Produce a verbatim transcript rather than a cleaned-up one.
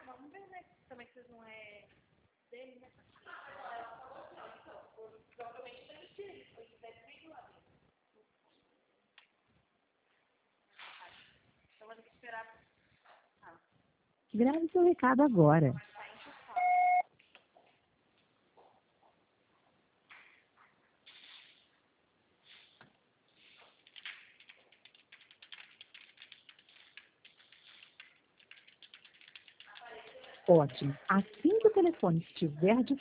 vamos ver, né? Também que vocês não é dele, né? Provavelmente deve ser ele, foi deve ter lá dentro. Então vou ter que esperar. Ah. Grave seu recado agora. Ótimo. Assim que o telefone estiver